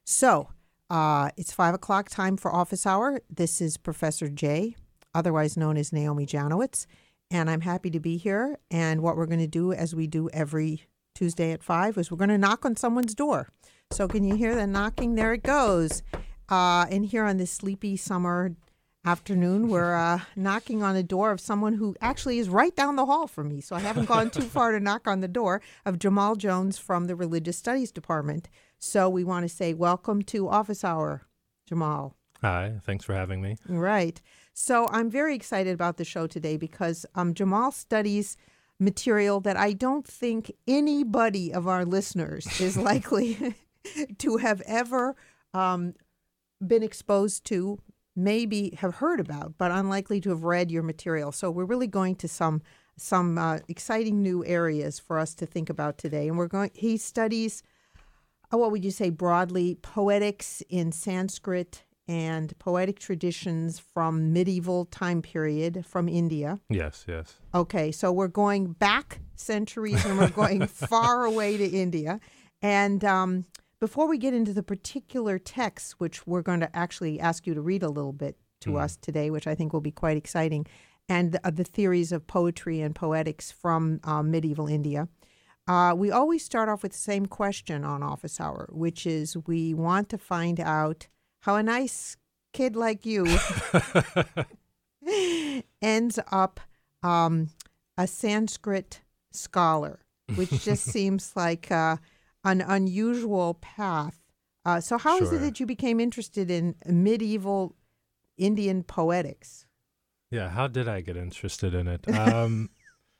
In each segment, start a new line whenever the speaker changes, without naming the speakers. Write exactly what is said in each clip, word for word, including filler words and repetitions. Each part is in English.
So, uh, it's five o'clock time for office hour. This is Professor Jay, otherwise known as Naomi Janowitz, and I'm happy to be here. And what we're going to do, as we do every Tuesday at five, is we're going to knock on someone's door. So can you hear the knocking? There it goes. Uh, and here on this sleepy summer afternoon, we're uh, knocking on the door of someone who actually is right down the hall from me. So I haven't gone too far to knock on the door of Jamal Jones from the Religious Studies Department. So we want to say welcome to Office Hour, Jamal.
Hi, thanks for having me.
Right. So I'm very excited about the show today because um, Jamal studies material that I don't think anybody of our listeners is likely to have ever um, been exposed to, maybe have heard about, but unlikely to have read your material. So we're really going to some some uh, exciting new areas for us to think about today. And we're going. He studies, uh, what would you say broadly, poetics in Sanskrit and poetic traditions from medieval time period from India.
Yes, yes.
Okay, so we're going back centuries and we're going far away to India. And um, before we get into the particular texts, which we're going to actually ask you to read a little bit to mm. us today, which I think will be quite exciting, and the, uh, the theories of poetry and poetics from uh, medieval India, uh, we always start off with the same question on Office Hour, which is we want to find out how a nice kid like you ends up um, a Sanskrit scholar, which just seems like uh, an unusual path. Uh, so how
sure.
is it that you became interested in medieval Indian poetics?
Yeah, how did I get interested in it? Um,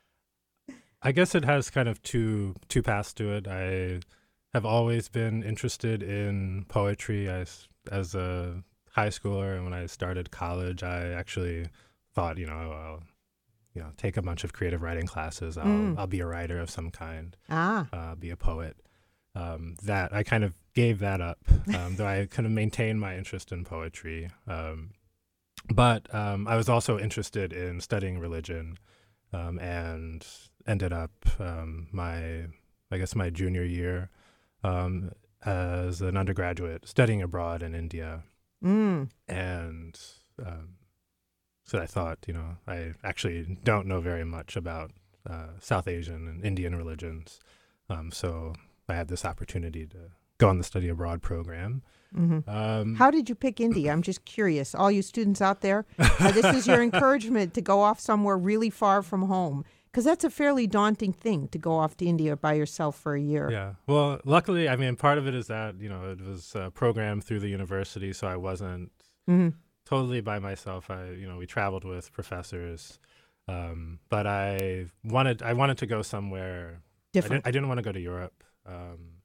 I guess it has kind of two two paths to it. I have always been interested in poetry. I As a high schooler and when I started college, I actually thought, you know, I'll, you know, take a bunch of creative writing classes. I'll, mm. I'll be a writer of some kind. Ah. Uh, be a poet. Um, that I kind of gave that up, um, though I kind of maintained my interest in poetry. Um, but um, I was also interested in studying religion, um, and ended up um, my, I guess, my junior year. Um, as an undergraduate studying abroad in India. Mm. And um, so I thought, you know, I actually don't know very much about uh, South Asian and Indian religions. Um, so I had this opportunity to go on the study abroad program. Mm-hmm. Um,
How did you pick India? I'm just curious. All you students out there, uh, this is your encouragement to go off somewhere really far from home. Because that's a fairly daunting thing to go off to India by yourself for a year.
Yeah. Well, luckily, I mean, part of it is that, you know, it was a program through the university, so I wasn't mm-hmm. totally by myself. I, you know, we traveled with professors, um, but I wanted I wanted to go somewhere different. I didn't, I didn't want to go to Europe, um,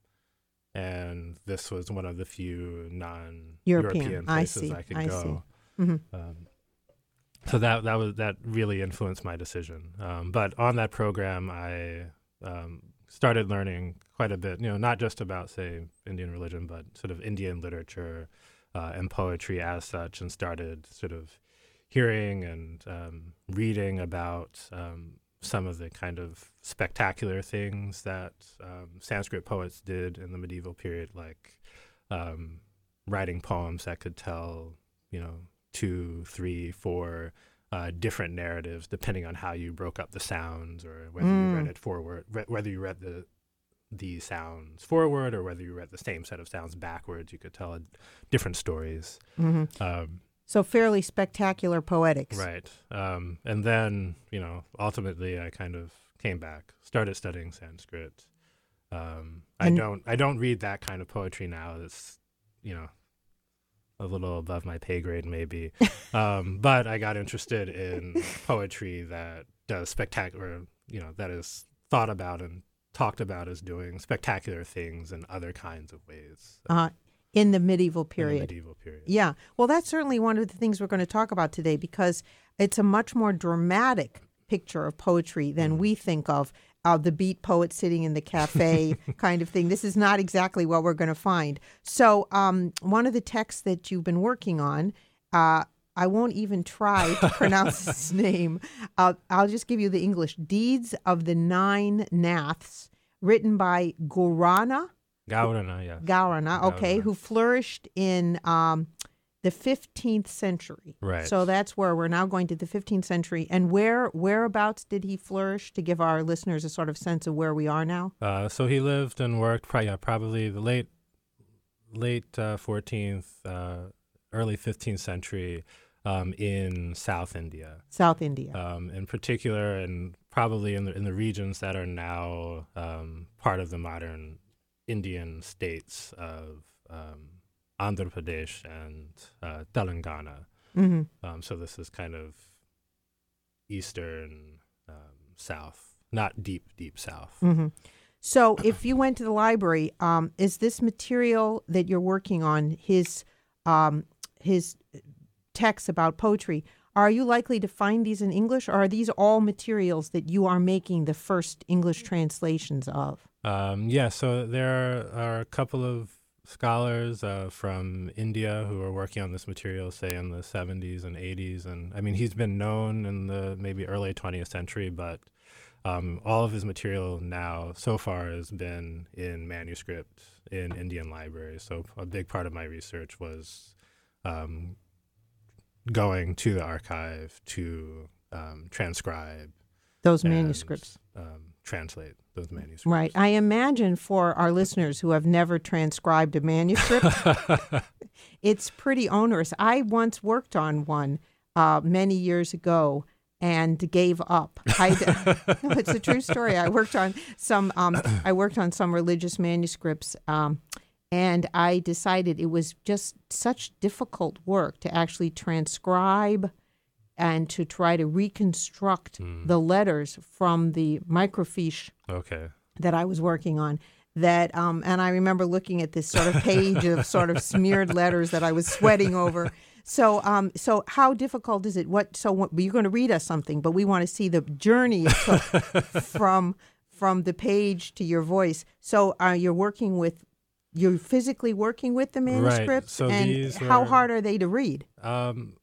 and this was one of the few non-European places I, I could I go. Mm-hmm. Um, So that that was that really influenced my decision. Um, but on that program, I um, started learning quite a bit. You know, not just about, say, Indian religion, but sort of Indian literature uh, and poetry as such, and started sort of hearing and um, reading about um, some of the kind of spectacular things that um, Sanskrit poets did in the medieval period, like um, writing poems that could tell, you know, two, three, four uh, different narratives, depending on how you broke up the sounds, or whether mm. you read it forward, re- whether you read the the sounds forward, or whether you read the same set of sounds backwards. You could tell a, different stories. Mm-hmm. Um,
so fairly spectacular poetics,
right? Um, and then, you know, ultimately, I kind of came back, started studying Sanskrit. Um, I don't, I don't read that kind of poetry now. That's, you know, a little above my pay grade, maybe. um, but I got interested in poetry that does spectacular, you know, that is thought about and talked about as doing spectacular things in other kinds of ways. So,
uh, in the medieval period.
In the medieval period.
Yeah. Well, that's certainly one of the things we're going to talk about today, because it's a much more dramatic picture of poetry than mm. we think of. Uh, the beat poet sitting in the cafe kind of thing. This is not exactly what we're going to find. So um, one of the texts that you've been working on, uh, I won't even try to pronounce his name. Uh, I'll just give you the English. Deeds of the Nine Naths, written by Gaurana
Gaurana, yes.
Gaurana, okay,
Gaurana.
who flourished in um, the fifteenth century.
Right.
So that's where we're now going to the fifteenth century. And where whereabouts did he flourish, to give our listeners a sort of sense of where we are now?
Uh, so he lived and worked probably, yeah, probably the late late uh, fourteenth, uh, early fifteenth century um, in South India.
South India.
Um, in particular, and probably in the in the regions that are now um, part of the modern Indian states of um, Andhra Pradesh and uh, Telangana.
Mm-hmm.
Um, so this is kind of eastern um, south, not deep, deep south.
Mm-hmm. So if you went to the library, um, is this material that you're working on, his um, his texts about poetry, are you likely to find these in English, or are these all materials that you are making the first English translations of?
Um, yeah, so there are a couple of scholars uh, from India who are working on this material, say in the seventies and eighties. And I mean, he's been known in the maybe early twentieth century, but um, all of his material now so far has been in manuscript in Indian libraries. So a big part of my research was um, going to the archive to um, transcribe
Those
and,
manuscripts.
Um, translate those manuscripts.
Right. I imagine for our listeners who have never transcribed a manuscript, it's pretty onerous. I once worked on one uh, many years ago and gave up. I, no, it's a true story. I worked on some. Um, I worked on some religious manuscripts, um, and I decided it was just such difficult work to actually transcribe and to try to reconstruct mm. the letters from the microfiche
okay.
that I was working on. That um, and I remember looking at this sort of page of sort of smeared letters that I was sweating over. So, um, so how difficult is it? What? So what, you're going to read us something, but we want to see the journey it took from from the page to your voice. So, uh, you're working with, you're physically working with the manuscripts,
right. So
and
these
how
were,
hard are they to read?
Um,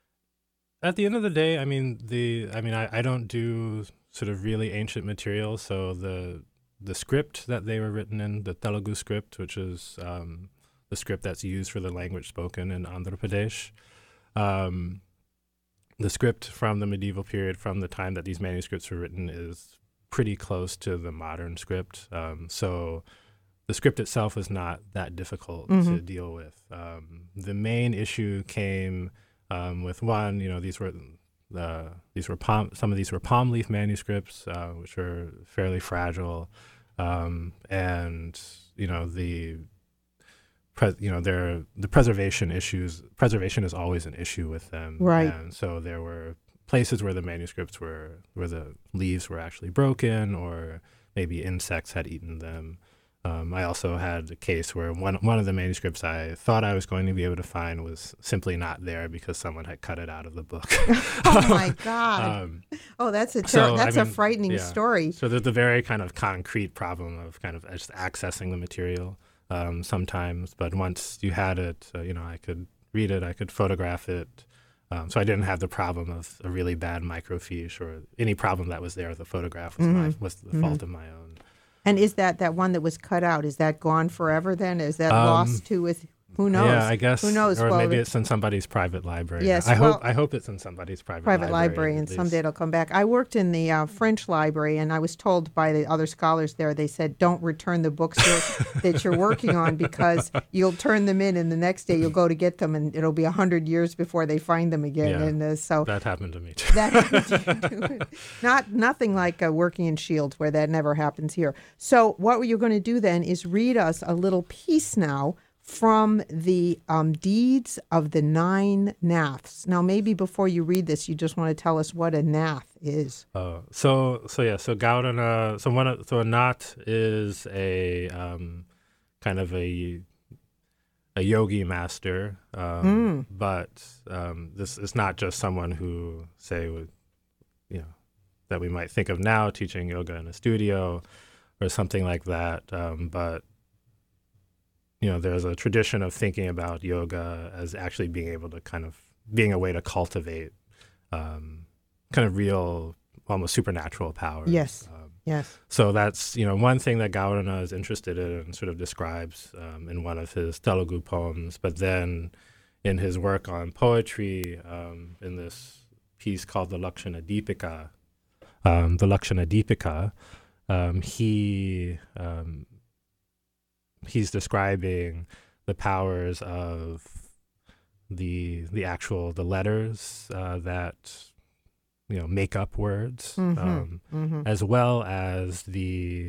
at the end of the day, I mean the, I mean I, I don't do sort of really ancient material, so the the script that they were written in, the Telugu script, which is um, the script that's used for the language spoken in Andhra Pradesh. Um, the script from the medieval period, from the time that these manuscripts were written, is pretty close to the modern script. Um, so the script itself is not that difficult mm-hmm. to deal with. Um, the main issue came um, with one, you know, these were uh, these were palm, some of these were palm leaf manuscripts, uh, which are fairly fragile, um, and you know the Pre- you know, there the preservation issues. Preservation is always an issue with them,
right?
And so there were places where the manuscripts were, where the leaves were actually broken, or maybe insects had eaten them. Um, I also had a case where one one of the manuscripts I thought I was going to be able to find was simply not there because someone had cut it out of the book.
Oh my God! Um, oh, that's a ter-
so,
that's
I mean,
a frightening
yeah.
story.
So there's the very kind of concrete problem of kind of just accessing the material. Um, sometimes, but once you had it, uh, you know, I could read it, I could photograph it. Um, so I didn't have the problem of a really bad microfiche or any problem that was there. The photograph was, mm-hmm. my, was the mm-hmm. fault of my own.
And is that that one that was cut out? Is that gone forever then? Is that um, lost to with? Who knows?
Yeah, I guess.
Who knows?
Or
well,
maybe it's in somebody's private library.
Yes,
I
well,
hope. I hope it's in somebody's private,
private library,
library
and someday it'll come back. I worked in the uh, French library, and I was told by the other scholars there. They said, "Don't return the books you're, that you're working on because you'll turn them in, and the next day you'll go to get them, and it'll be a hundred years before they find them again."
Yeah,
and uh, so
that happened to me too.
That happened to you too. Not nothing like uh, working in Shields, where that never happens here. So what you're going to do then is read us a little piece now from the um, Deeds of the Nine Naths. Now, maybe before you read this, you just want to tell us what a nath is.
Uh, so, so yeah, so Gaurana, so one, of, so a nath is a um, kind of a a yogi master, um, mm. but um, this is not just someone who, say, would, you know, that we might think of now teaching yoga in a studio or something like that, um, but you know, there's a tradition of thinking about yoga as actually being able to kind of being a way to cultivate um, kind of real, almost supernatural powers.
Yes.
Um,
Yes.
So that's, you know, one thing that Gaurana is interested in and sort of describes um, in one of his Telugu poems. But then in his work on poetry, um, in this piece called the Lakshana Deepika, um, the Lakshana Deepika, um, he um, he's describing the powers of the the actual the letters uh, that you know make up words,
Mm-hmm.
um,
Mm-hmm.
as well as the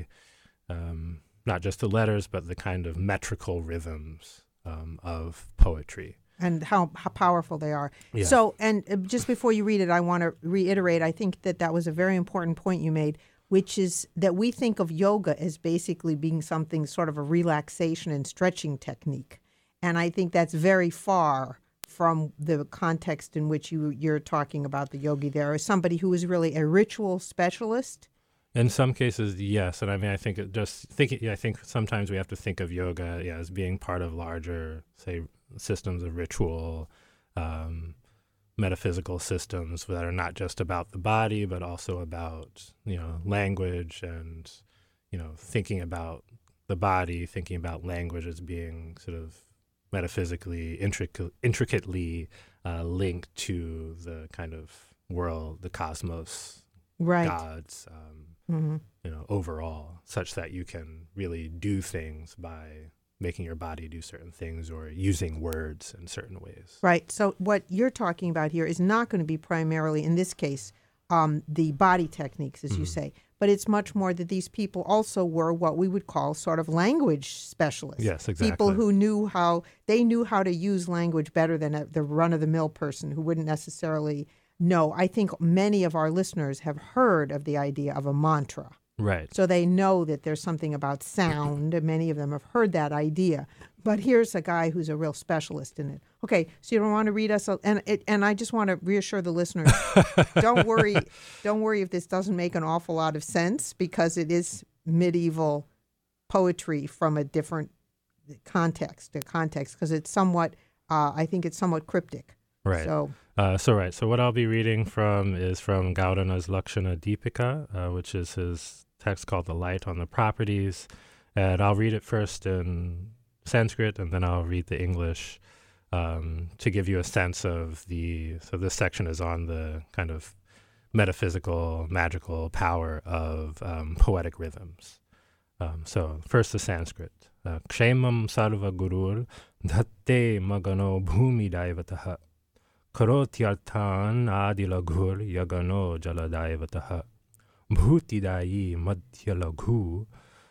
um, not just the letters but the kind of metrical rhythms um, of poetry.
And how, how powerful they are.
Yeah.
So, and uh, just before you read it, I want to reiterate, I think that that was a very important point you made, which is that we think of yoga as basically being something sort of a relaxation and stretching technique. And I think that's very far from the context in which you, you're talking about the yogi there, as somebody who is really a ritual specialist.
In some cases, yes. And I mean, I think it just thinking, yeah, I think sometimes we have to think of yoga yeah, as being part of larger, say, systems of ritual, um, metaphysical systems that are not just about the body, but also about, you know, language and, you know, thinking about the body, thinking about language as being sort of metaphysically, intric- intricately uh, linked to the kind of world, the cosmos,
Right.
gods, um,
Mm-hmm.
you know, overall, such that you can really do things by making your body do certain things or using words in certain ways.
Right. So what you're talking about here is not going to be primarily, in this case, um, the body techniques, as mm-hmm. you say, but it's much more that these people also were what we would call sort of language specialists.
Yes, exactly.
People who knew how, they knew how to use language better than a, the run-of-the-mill person who wouldn't necessarily know. I think many of our listeners have heard of the idea of a mantra.
Right.
So they know that there's something about sound, and many of them have heard that idea. But here's a guy who's a real specialist in it. Okay, so you don't want to read us, a, and it, and I just want to reassure the listeners, don't worry, don't worry if this doesn't make an awful lot of sense, because it is medieval poetry from a different context, a context, because it's somewhat, uh, I think it's somewhat cryptic.
Right.
So.
Uh, so right. So what I'll be reading from is from Gaurana's Lakshana Deepika, uh, which is his text called The Light on the Properties. And I'll read it first in Sanskrit, and then I'll read the English um, to give you a sense of the, so this section is on the kind of metaphysical, magical power of um, poetic rhythms. Um, so first the Sanskrit. Uh, Kshemam sarva gurur dhatte magano bhumi daivataha. Karotyarthan adilaghur yagano jaladayavataha bhutidayi madhyalaghu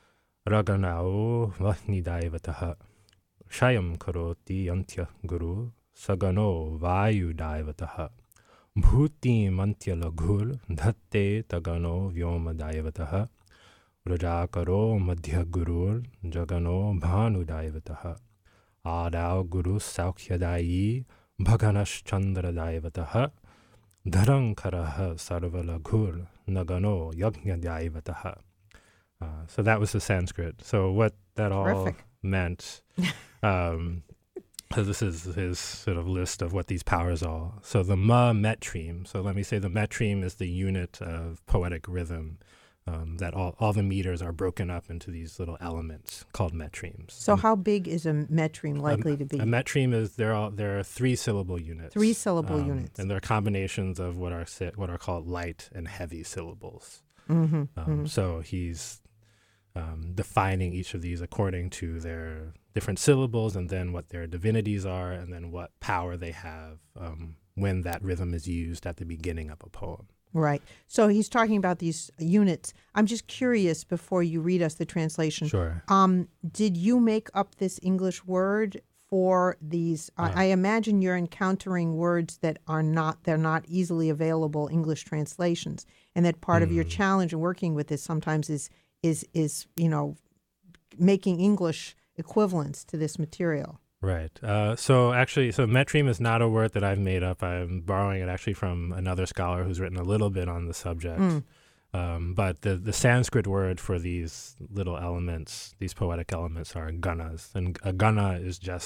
raganao vahnidayavataha shayam karoti antya guru sagano vayudayavataha bhuti mantyalaghur dhatte tagano vyomadayavataha rajakaro madhyagurur jagano bhanudayavataha adao guru saukhyadayi Bhaganas Chandra Daivataha Dharankaraha Sarvalaghur Nagano Yagnya Daivataha. Uh, so that was the Sanskrit. So what that all
Terrific.
meant, um, so this is his sort of list of what these powers are. So the ma metreme, so let me say the metreme is the unit of poetic rhythm. Um, that all, all the meters are broken up into these little elements called metremes.
So and how big is a metreme likely
a,
to be?
A metreme is there are there are three syllable units.
Three syllable
um,
units,
and they're combinations of what are what are called light and heavy syllables.
Mm-hmm,
um,
mm-hmm.
So he's um, defining each of these according to their different syllables, and then what their divinities are, and then what power they have um, when that rhythm is used at the beginning of a poem.
Right. So he's talking about these units. I'm just curious, before you read us the translation.
Sure.
Um, did you make up this English word for these?
Yeah.
I, I imagine you're encountering words that are not, they're not easily available English translations, and that part mm. of your challenge in working with this sometimes is, is, is, you know, making English equivalents to this material.
Right. Uh, so actually, so metreme is not a word that I've made up. I'm borrowing it actually from another scholar who's written a little bit on the subject. Mm. Um, but the, the Sanskrit word for these little elements, these poetic elements, are ganas. And a gana is just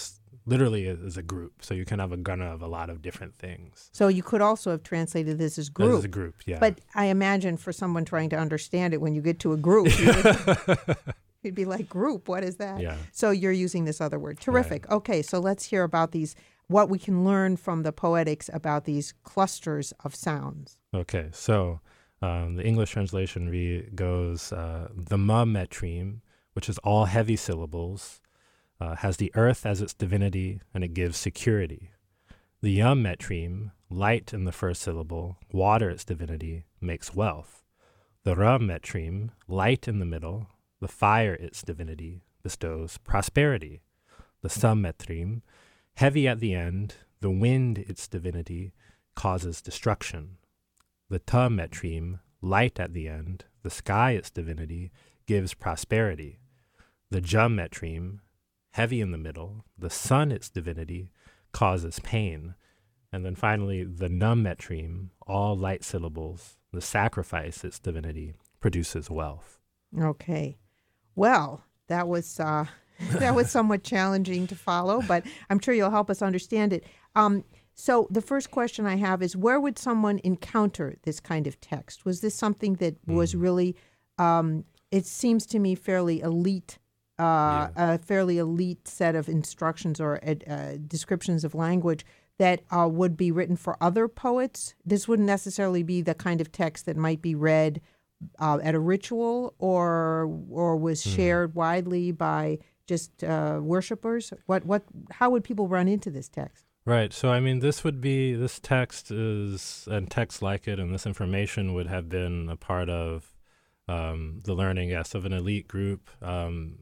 literally is a group. So you can have a gana of a lot of different things.
So you could also have translated this as group.
As a group, yeah.
But I imagine for someone trying to understand it, when you get to a group, you would, you'd be like, group, what is that?
Yeah.
So you're using this other word. Terrific.
Right.
Okay, so let's hear about these, what we can learn from the poetics about these clusters of sounds.
Okay, so um, the English translation re- goes, uh, the ma metreme, which is all heavy syllables, uh, has the earth as its divinity, and it gives security. The yum metreme, light in the first syllable, water its divinity, makes wealth. The ra metreme, light in the middle, the fire its divinity, bestows prosperity. The sum metreme, heavy at the end, the wind its divinity, causes destruction. The ta metreme, light at the end, the sky its divinity, gives prosperity. The jum metreme, heavy in the middle, the sun its divinity, causes pain. And then finally, the num metreme, all light syllables, the sacrifice its divinity, produces wealth.
Okay. Well, that was uh, that was somewhat challenging to follow, but I'm sure you'll help us understand it. Um, so the first question I have is, where would someone encounter this kind of text? Was this something that was
Mm.
really, um, it seems to me, fairly elite, uh,
Yeah.
a fairly elite set of instructions or uh, descriptions of language that uh, would be written for other poets? This wouldn't necessarily be the kind of text that might be read uh, at a ritual or or was
Mm.
shared widely by just uh, worshipers. What what? How would people run into this text?
Right. So, I mean, this would be, this text is, and texts like it, and this information would have been a part of um, the learning, yes, of an elite group, um,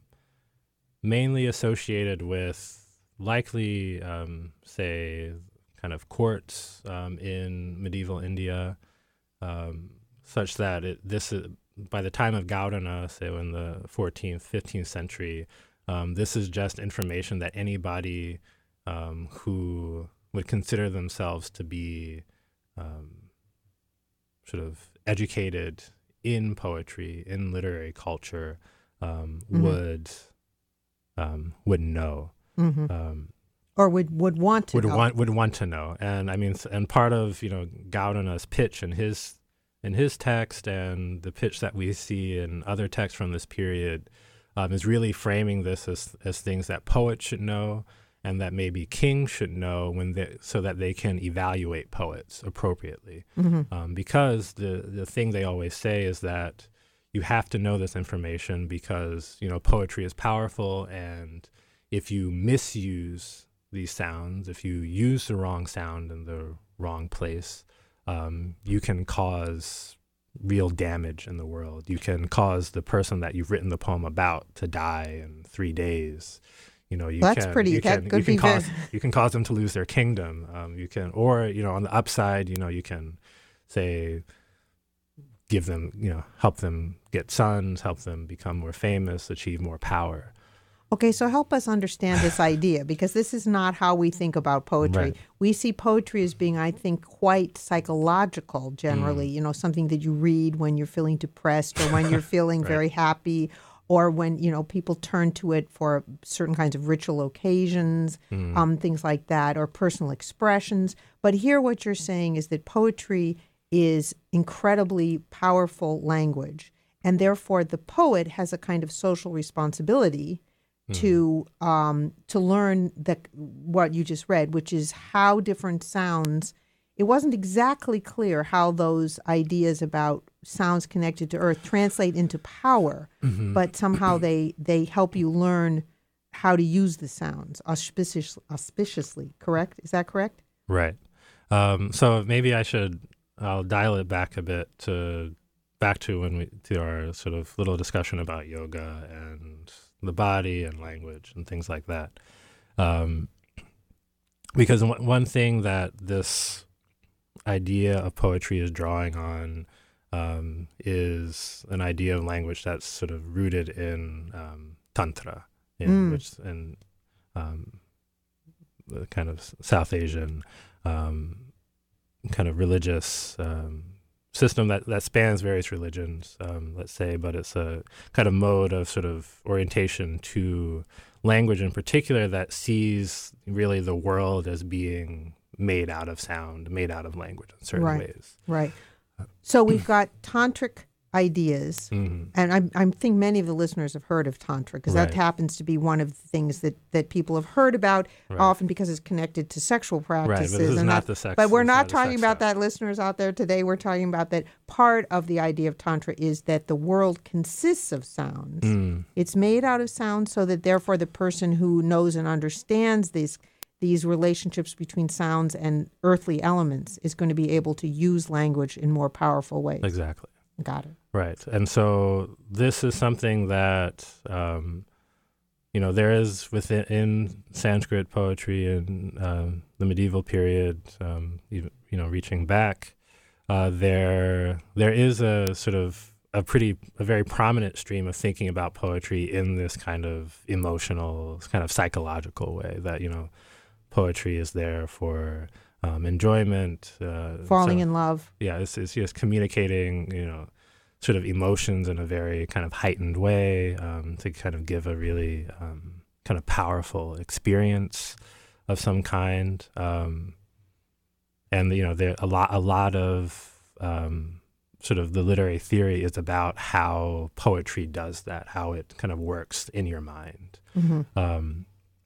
mainly associated with likely, um, say, kind of courts um, in medieval India, um, such that it, this is, by the time of Gaudana, say in the fourteenth, fifteenth century, um, this is just information that anybody Um, who would consider themselves to be um, sort of educated in poetry, in literary culture, um,
Mm-hmm.
would um, would know,
Mm-hmm.
um,
Or would would want to
would
know.
want would want to know. And I mean, th- and part of you know Gaudana's pitch in his in his text, and the pitch that we see in other texts from this period, um, is really framing this as as things that poets should know, and that maybe kings should know, when they, so that they can evaluate poets appropriately.
Mm-hmm.
Um, because the the thing they always say is that you have to know this information because, you know, poetry is powerful, and if you misuse these sounds, if you use the wrong sound in the wrong place, um, you can cause real damage in the world. You can cause the person that you've written the poem about to die in three days. You know, you
That's
can,
pretty-
you
that
can,
could
you can
be
cause,
very-
you can cause them to lose their kingdom. Um, you can, or, you know, on the upside, you know, you can say, give them, you know, help them get sons, help them become more famous, achieve more power.
Okay, so help us understand this idea, because this is not how we think about poetry.
Right.
We see poetry as being, I think, quite psychological generally,
Mm.
you know, something that you read when you're feeling depressed or when you're feeling
Right.
very happy, or when, you know, people turn to it for certain kinds of ritual occasions,
Mm.
um, things like that, or personal expressions. But here what you're saying is that poetry is incredibly powerful language, and therefore the poet has a kind of social responsibility to um, to learn that what you just read, which is how different sounds. It wasn't exactly clear how those ideas about sounds connected to earth translate into power,
Mhm.
but somehow they they help you learn how to use the sounds auspicious, auspiciously. Correct? Is that correct?
Right. Um, so maybe I should, I'll dial it back a bit to back to when we to our sort of little discussion about yoga and the body and language and things like that. Um, because one one thing that this idea of poetry is drawing on um, is an idea of language that's sort of rooted in um, tantra, in
Mm.
which in um, the kind of South Asian um, kind of religious um, system that, that spans various religions, um, let's say, but it's a kind of mode of sort of orientation to language in particular that sees really the world as being made out of sound, made out of language in certain
right.
ways.
Right. So we've got tantric ideas, mm-hmm. and I, I think many of the listeners have heard of tantra because right. that happens to be one of the things that, that people have heard about, right. often because it's connected to sexual practices.
Right, but this is
and
not
that,
the sex.
But we're not,
not
talking about
stuff.
that, listeners out there today. We're talking about that part of the idea of tantra is that the world consists of sounds. Mm. It's made out of sound, so that therefore the person who knows and understands these these relationships between sounds and earthly elements is going to be able to use language in more powerful ways.
Exactly.
Got it.
Right. And so this is something that, um, you know, there is within in Sanskrit poetry in uh, the medieval period, um, you, you know, reaching back, uh, there there is a sort of a pretty, a very prominent stream of thinking about poetry in this kind of emotional, kind of psychological way that, you know, poetry is there for um, enjoyment. Uh,
Falling
so,
in love.
Yeah, it's, it's just communicating, you know, sort of emotions in a very kind of heightened way um, to kind of give a really um, kind of powerful experience of some kind. Um, and, you know, there a lot, a lot of um, sort of the literary theory is about how poetry does that, how it kind of works in your mind. Mm-hmm. Um,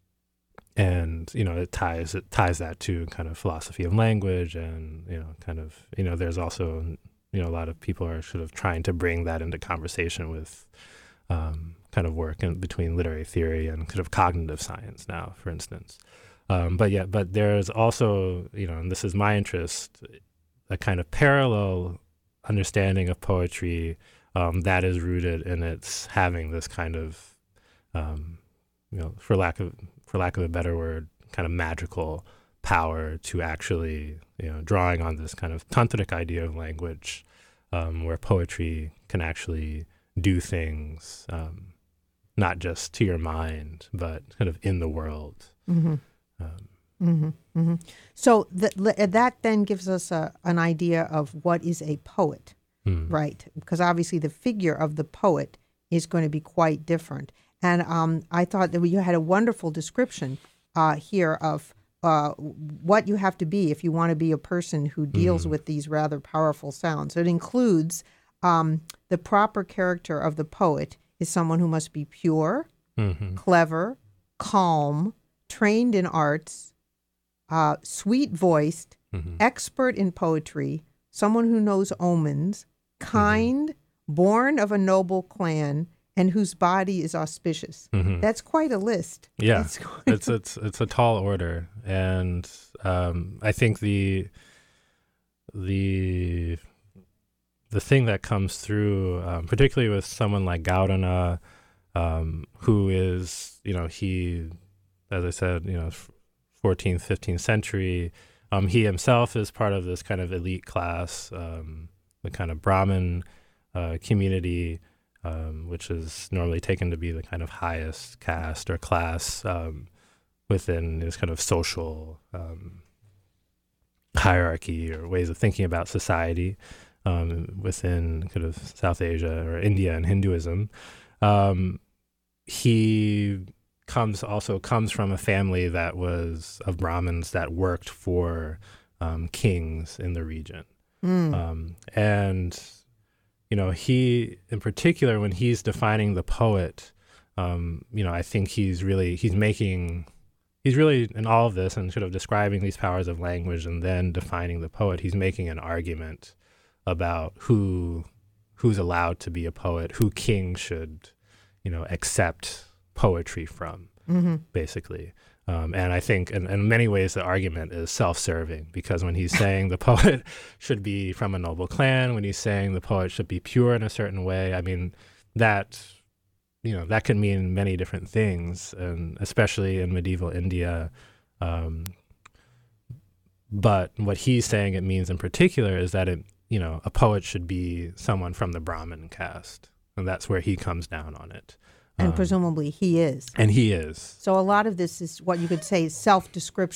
and, you know, it ties, it ties that to kind of philosophy of language and, you know, kind of, you know, there's also, you know, a lot of people are sort of trying to bring that into conversation with um, kind of work in between literary theory and kind of cognitive science now, for instance. Um, but yeah, but there's also, you know, and this is my interest, a kind of parallel understanding of poetry um, that is rooted in its having this kind of, um, you know, for lack of for lack of a better word, kind of magical power to actually, you know, drawing on this kind of tantric idea of language, um, where poetry can actually do things, um, not just to your mind, but kind of in the world.
Mm-hmm. Um, mm-hmm. Mm-hmm. So th- that then gives us a, an idea of what is a poet, mm. right? Because obviously the figure of the poet is going to be quite different. And um, I thought that you had a wonderful description uh, here of uh, what you have to be if you want to be a person who deals mm. with these rather powerful sounds. It includes um, the proper character of the poet is someone who must be pure, mm-hmm. clever, calm, trained in arts, uh, sweet-voiced, mm-hmm. expert in poetry, someone who knows omens, kind, mm-hmm. born of a noble clan, and whose body is auspicious. Mm-hmm. That's quite a list.
Yeah, it's it's it's a tall order, and um, I think the the the thing that comes through, um, particularly with someone like Gaudana, um, who is, you know, he, as I said, you know, fourteenth, fifteenth century. Um, he himself is part of this kind of elite class, um, the kind of Brahmin uh, community. Um, which is normally taken to be the kind of highest caste or class um, within this kind of social um, hierarchy or ways of thinking about society um, within kind of South Asia or India and Hinduism. Um, he comes also comes from a family that was of Brahmins that worked for um, kings in the region. Mm. Um, and You know, he, in particular, when he's defining the poet, um, you know, I think he's really, he's making, he's really, in all of this and sort of describing these powers of language and then defining the poet, he's making an argument about who, who's allowed to be a poet, who kings should, you know, accept poetry from, mm-hmm. basically. Um, and I think in, in many ways the argument is self-serving, because when he's saying the poet should be from a noble clan, when he's saying the poet should be pure in a certain way, I mean, that, you know, that can mean many different things, and especially in medieval India. Um, but what he's saying it means in particular is that, it, you know, a poet should be someone from the Brahmin caste, and that's where he comes down on it.
And um, presumably he is.
And he is.
So a lot of this is what you could say is self-description.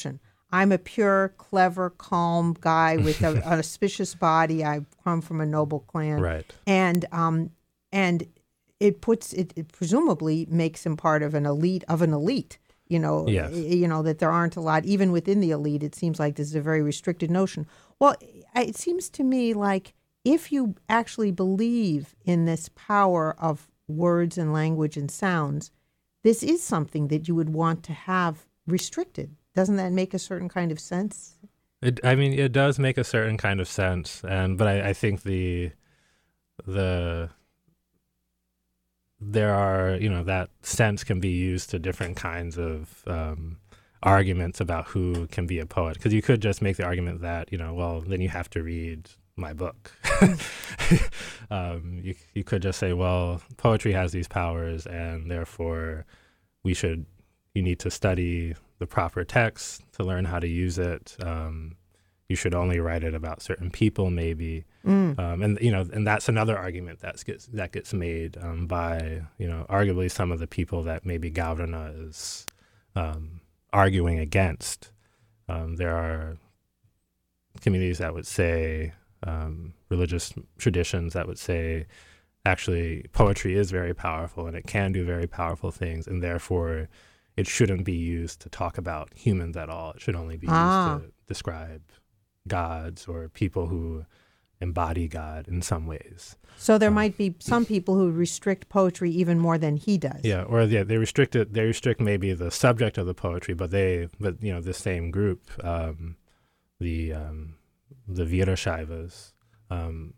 I'm a pure, clever, calm guy with a, an auspicious body. I come from a noble clan.
Right.
And um, and it puts it, it presumably makes him part of an elite of an elite. You know,
Yes.
you know that there aren't a lot even within the elite. It seems like this is a very restricted notion. Well, it seems to me like if you actually believe in this power of words and language and sounds, this is something that you would want to have restricted. Doesn't that make a certain kind of sense?
It, I mean, it does make a certain kind of sense, and but I, I think the the there are you know that sense can be used to different kinds of um, arguments about who can be a poet. Because you could just make the argument that you know, well, then you have to read my book. um, you you could just say, well, poetry has these powers, and therefore we should you need to study the proper text to learn how to use it. Um, you should only write it about certain people, maybe. Mm. Um, and you know, and that's another argument that gets that gets made um, by you know, arguably some of the people that maybe Galvrana is um, arguing against. Um, there are communities that would say, um, religious traditions that would say, actually, poetry is very powerful and it can do very powerful things, and therefore it shouldn't be used to talk about humans at all. It should only be
ah.
used to describe gods or people who embody God in some ways.
So there
um,
might be some people who restrict poetry even more than he does.
Yeah, or yeah, they restrict it. They restrict maybe the subject of the poetry, but they, but you know, the same group, um, the um, the Virashaivas, um,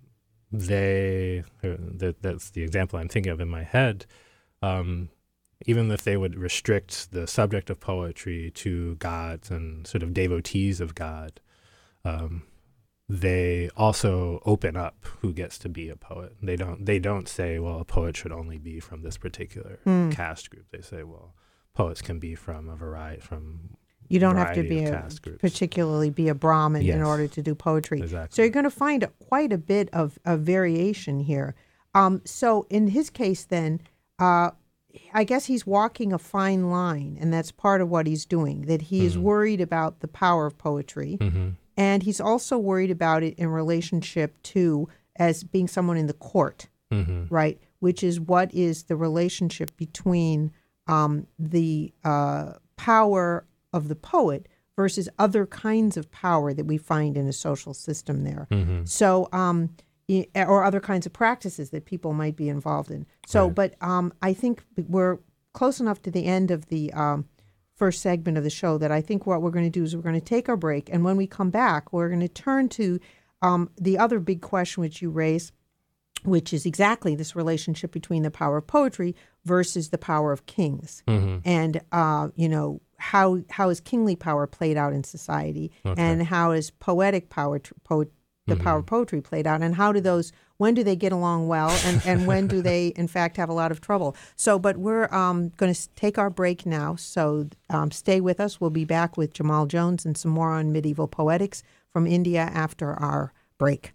they that, that's the example I'm thinking of in my head. Um, even if they would restrict the subject of poetry to gods and sort of devotees of God, um, they also open up who gets to be a poet. They don't they don't say, well, a poet should only be from this particular mm. caste group. They say, well, poets can be from a variety from
You don't have to be a, particularly be a Brahmin yes. in order to do poetry.
Exactly.
So you're going to find quite a bit of, of variation here. Um, so in his case then, uh, I guess he's walking a fine line, and that's part of what he's doing, that he mm-hmm. is worried about the power of poetry, mm-hmm. and he's also worried about it in relationship to as being someone in the court, mm-hmm. right, which is what is the relationship between um, the uh, power of the poet versus other kinds of power that we find in a social system there. Mm-hmm. So... Um, or other kinds of practices that people might be involved in. So, right. but um, I think we're close enough to the end of the um, first segment of the show that I think what we're going to do is we're going to take our break, and when we come back, we're going to turn to um, the other big question which you raised, which is exactly this relationship between the power of poetry versus the power of kings. Mm-hmm. And, uh, you know, how how is kingly power played out in society, okay. and how is poetic power, po- the mm-hmm. power of poetry played out, and how do those, when do they get along well, and, and when do they, in fact, have a lot of trouble? So, but we're um, going to take our break now, so um, stay with us. We'll be back with Jamal Jones and some more on medieval poetics from India after our break.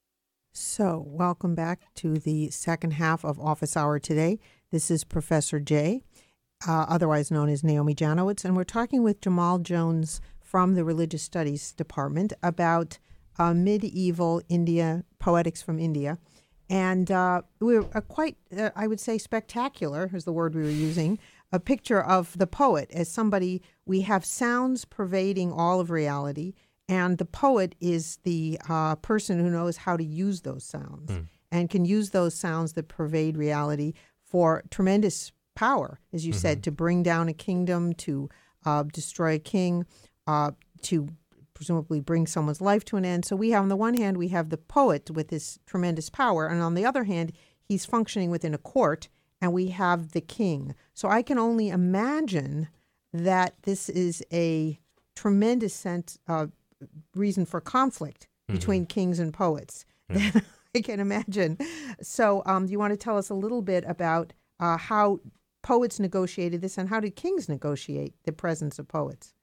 So, welcome back to the second half of Office Hour today. This is Professor Jay, uh, otherwise known as Naomi Janowitz, and we're talking with Jamal Jones from the Religious Studies Department about Uh, medieval India, poetics from India. And uh, we're uh, quite, uh, I would say, spectacular, is the word we were using, a picture of the poet as somebody, we have sounds pervading all of reality, and the poet is the uh, person who knows how to use those sounds mm. and can use those sounds that pervade reality for tremendous power, as you mm-hmm. said, to bring down a kingdom, to uh, destroy a king, uh, to presumably bring someone's life to an end. So we have, on the one hand, we have the poet with this tremendous power, and on the other hand, he's functioning within a court, and we have the king. So I can only imagine that this is a tremendous sense, uh, reason for conflict mm-hmm. between kings and poets. Yeah. I can imagine. So um, do you want to tell us a little bit about uh, how poets negotiated this, and how did kings negotiate the presence of poets?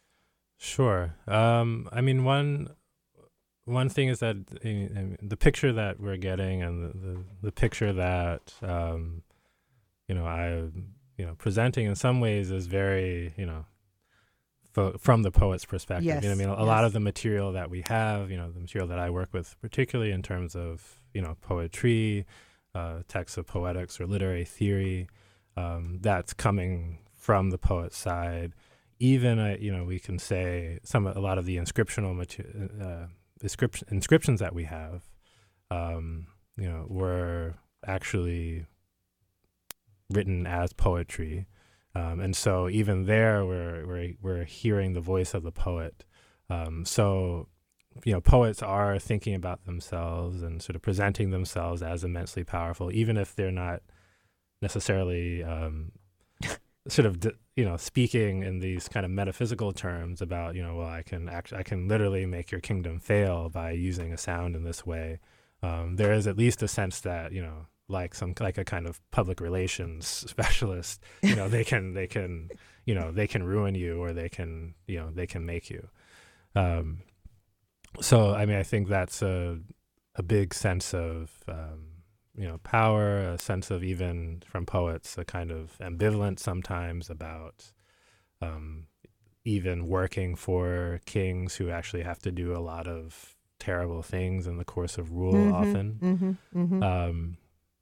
Sure. Um, I mean, one one thing is that uh, the picture that we're getting, and the, the, the picture that um, you know I you know presenting in some ways is very you know fo- from the poet's perspective.
Yes,
You know, I mean, a, a
yes.
lot of the material that we have, you know, the material that I work with, particularly in terms of, you know, poetry, uh, texts of poetics or literary theory, um, that's coming from the poet's side. Even, uh, you know, we can say some, a lot of the inscriptional material, uh, inscription, inscriptions that we have, um, you know, were actually written as poetry. Um, and so even there, we're, we're, we're hearing the voice of the poet. Um, so, you know, poets are thinking about themselves and sort of presenting themselves as immensely powerful, even if they're not necessarily um, sort of, d- you know, speaking in these kind of metaphysical terms about, you know, well, I can actually, I can literally make your kingdom fail by using a sound in this way. Um, there is at least a sense that, you know, like some like a kind of public relations specialist, you know, they can they can you know they can ruin you, or they can you know they can make you. Um, so I mean, I think that's a a big sense of um, you know power, a sense of, even from poets, a kind of ambivalence sometimes about um, even working for kings who actually have to do a lot of terrible things in the course of rule,
Mhm,
often.
mhm, mhm.
Um,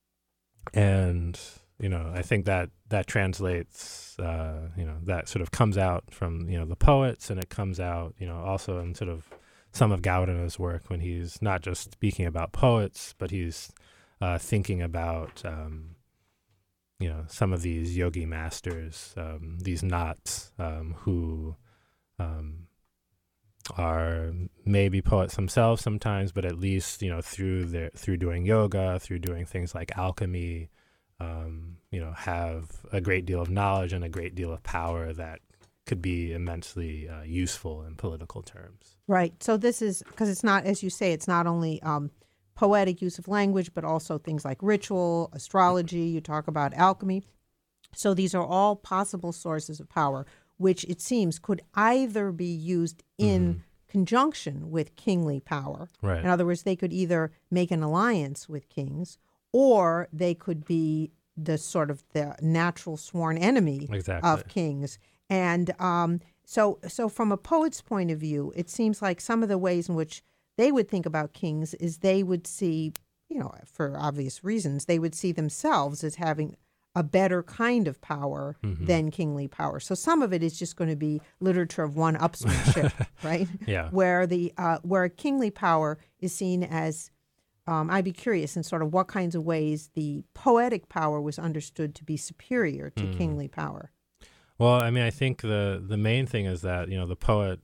and, you know, I think that that translates, uh, you know, that sort of comes out from, you know, the poets, and it comes out, you know, also in sort of some of Gaudana's work, when he's not just speaking about poets, but he's uh, thinking about, um, you know, some of these yogi masters, um, these knots, um, who um, are maybe poets themselves sometimes, but at least, you know, through their through doing yoga, through doing things like alchemy, um, you know, have a great deal of knowledge and a great deal of power that could be immensely uh, useful in political terms.
Right. So this is because it's not, as you say, it's not only um, poetic use of language, but also things like ritual, astrology. You talk about alchemy. So these are all possible sources of power, which it seems could either be used in
Mhm.
conjunction with kingly power.
Right.
In other words, they could either make an alliance with kings, or they could be the sort of the natural sworn enemy
Exactly.
of kings. And um, so, so from a poet's point of view, it seems like some of the ways in which they would think about kings is they would see, you know, for obvious reasons, they would see themselves as having a better kind of power
Mhm.
than kingly power. So some of it is just going to be literature of one-upsmanship, right?
Yeah.
Where the uh, where kingly power is seen as, um, I'd be curious in sort of what kinds of ways the poetic power was understood to be superior to
Mm.
kingly power.
Well, I mean, I think the the main thing is that, you know, the poet,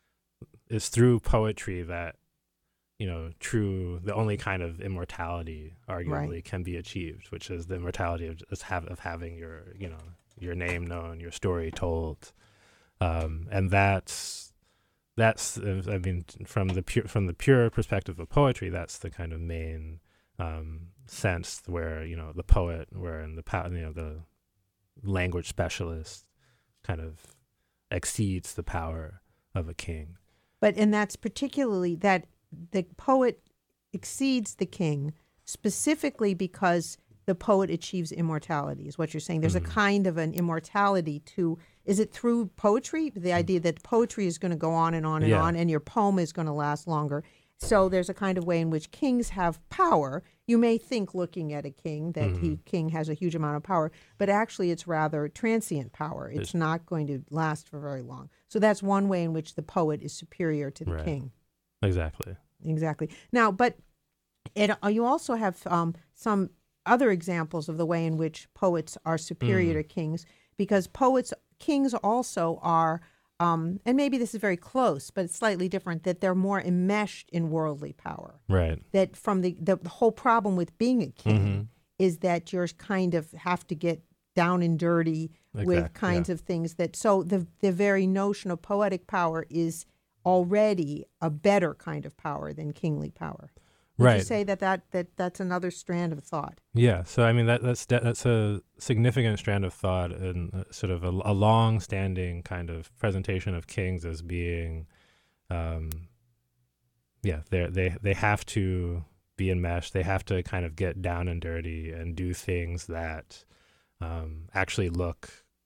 is through poetry that, you know, true, the only kind of immortality arguably
Right.
can be achieved, which is the immortality of just have, of having your, you know, your name known, your story told. Um, and that's, that's, uh, I mean, from the pure, from the pure perspective of poetry, that's the kind of main um, sense where, you know, the poet, where in the, pow- you know, the language specialist kind of exceeds the power of a king.
But and that's particularly that the poet exceeds the king specifically because the poet achieves immortality, is what you're saying. There's
Mhm.
a kind of an immortality to, is it through poetry? The idea that poetry is going to go on and on and
Yeah.
on, and your poem is going to last longer. So there's a kind of way in which kings have power. You may think, looking at a king, that he
Mhm.
king has a huge amount of power, but actually it's rather transient power. It's
There's-
not going to last for very long. So that's one way in which the poet is superior to the
Right.
king.
Exactly.
Exactly. Now, but it, uh, you also have um, some other examples of the way in which poets are superior
Mm.
to kings, because poets, kings also are, um, and maybe this is very close, but it's slightly different, that they're more enmeshed in worldly power.
Right.
That from the, the, the whole problem with being a king
Mhm.
is that you're kind of have to get down and dirty with
Exact-
kinds
yeah.
of things that, so the, the very notion of poetic power is already a better kind of power than kingly power. Would you
Right.
say that, that, that that's another strand of thought?
Yeah, so I mean that that's de- that's a significant strand of thought, and uh, sort of a, a long-standing kind of presentation of kings as being, um, yeah, they they they have to be enmeshed. They have to kind of get down and dirty and do things that um, actually look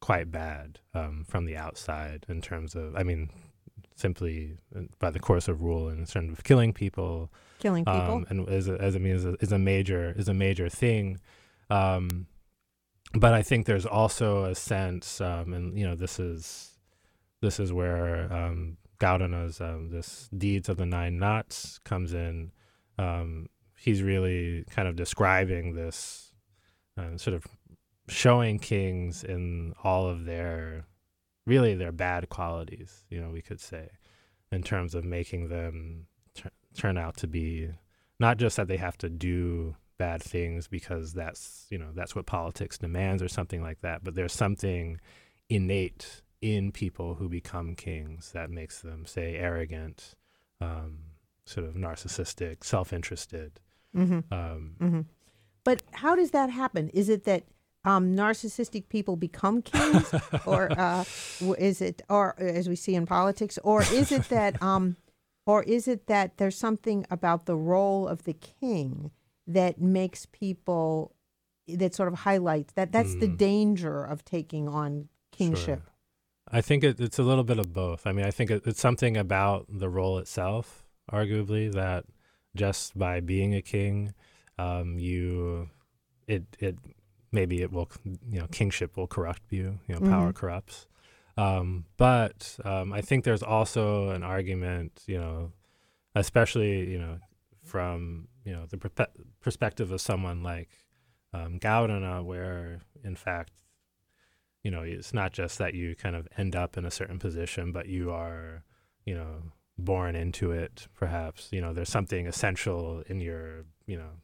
quite bad um, from the outside in terms of, I mean, simply by the course of rule in terms of killing people,
killing people,
um, and as a, as I mean is a, is a major is a major thing. Um, but I think there's also a sense, um, and you know, this is this is where um, Gaudena's um, this Deeds of the Nine Knots comes in. Um, he's really kind of describing this, uh, sort of showing kings in all of their, really their bad qualities, you know, we could say, in terms of making them t- turn out to be not just that they have to do bad things because that's, you know, that's what politics demands or something like that, but there's something innate in people who become kings that makes them, say, arrogant, um, sort of narcissistic, self-interested.
Mm-hmm.
Um,
mm-hmm. But how does that happen? Is it that um, narcissistic people become kings, or uh, is it, or as we see in politics, or is it that, um, or is it that there's something about the role of the king that makes people, that sort of highlights that that's mm. the danger of taking on kingship?
Sure. I think it, it's a little bit of both. I mean, I think it, it's something about the role itself, arguably, that just by being a king, um, you, it, it, maybe it will, you know, kingship will corrupt you, you know, mm-hmm. power corrupts. Um, but um, I think there's also an argument, you know, especially, you know, from, you know, the per- perspective of someone like um, Gaudena, where, in fact, you know, it's not just that you kind of end up in a certain position, but you are, you know, born into it, perhaps. You know, there's something essential in your, you know,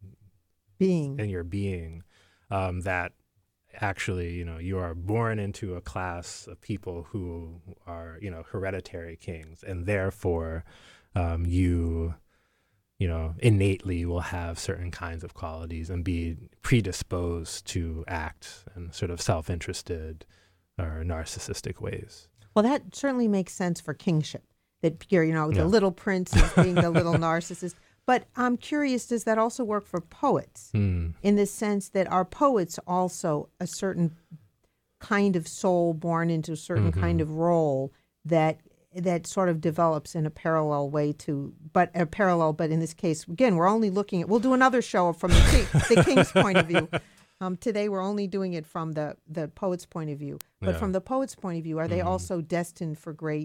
being,
in your being, um, that actually, you know, you are born into a class of people who are, you know, hereditary kings, and therefore um, you, you know, innately will have certain kinds of qualities and be predisposed to act in sort of self-interested or narcissistic ways.
Well, that certainly makes sense for kingship, that you're, you know, the
Yeah.
little prince is being the little narcissist. But I'm curious, does that also work for poets
Mm.
in the sense that are poets also a certain kind of soul born into a certain
Mm-hmm.
kind of role that that sort of develops in a parallel way to, but a parallel, but in this case, again, we're only looking at, we'll do another show from the, king, the king's point of view. Um, today, we're only doing it from the, the poet's point of view. But
Yeah.
from the poet's point of view, are they
Mm-hmm.
also destined for great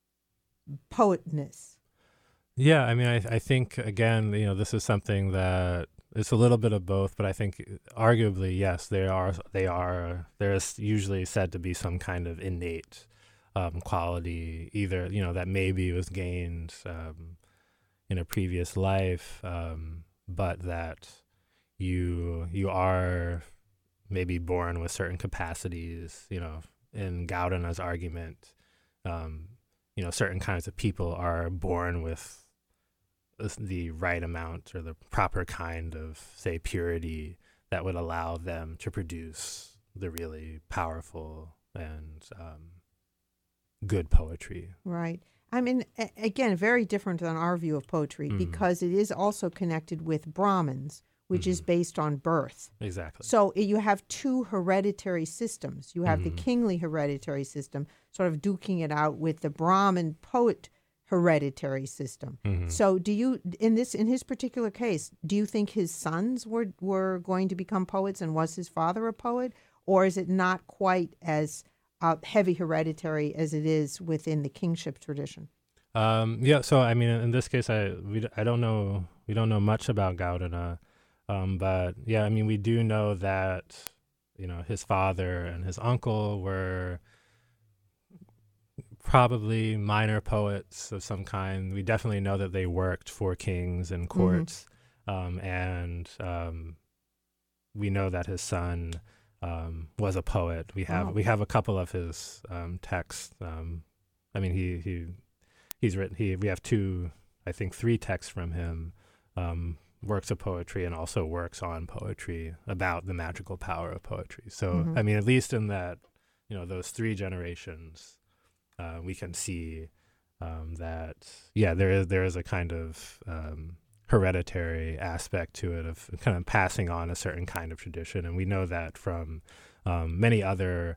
poetness?
Yeah, I mean, I, I think, again, you know, this is something that it's a little bit of both, but I think arguably, yes, they are, they are, there's usually said to be some kind of innate um, quality, either, you know, that maybe was gained um, in a previous life, um, but that you, you are maybe born with certain capacities, you know, in Gaudena's argument, um, you know, certain kinds of people are born with the right amount or the proper kind of, say, purity that would allow them to produce the really powerful and um, good poetry.
Right. I mean, a- again, very different than our view of poetry
Mm.
because it is also connected with Brahmins, which
Mm-hmm.
is based on birth.
Exactly.
So you have two hereditary systems. You have
Mm-hmm.
the kingly hereditary system, sort of duking it out with the Brahmin poet hereditary system.
Mm-hmm.
So do you, in this, in his particular case, do you think his sons were, were going to become poets, and was his father a poet? Or is it not quite as uh, heavy hereditary as it is within the kingship tradition?
Um, yeah. So I mean, in this case, I we I don't know we don't know much about Gaudena, um, but yeah, I mean, we do know that, you know, his father and his uncle were probably minor poets of some kind. We definitely know that they worked for kings and courts, mm-hmm. um, and um, we know that his son um, was a poet. We have
Oh.
we have a couple of his um, texts. Um, I mean, he he he's written. He we have two, I think, three texts from him. Um, works of poetry and also works on poetry about the magical power of poetry. So
Mm-hmm.
I mean, at least in that, you know, those three generations. Uh, we can see um, that, yeah, there is there is a kind of um, hereditary aspect to it, of kind of passing on a certain kind of tradition. And we know that from um, many other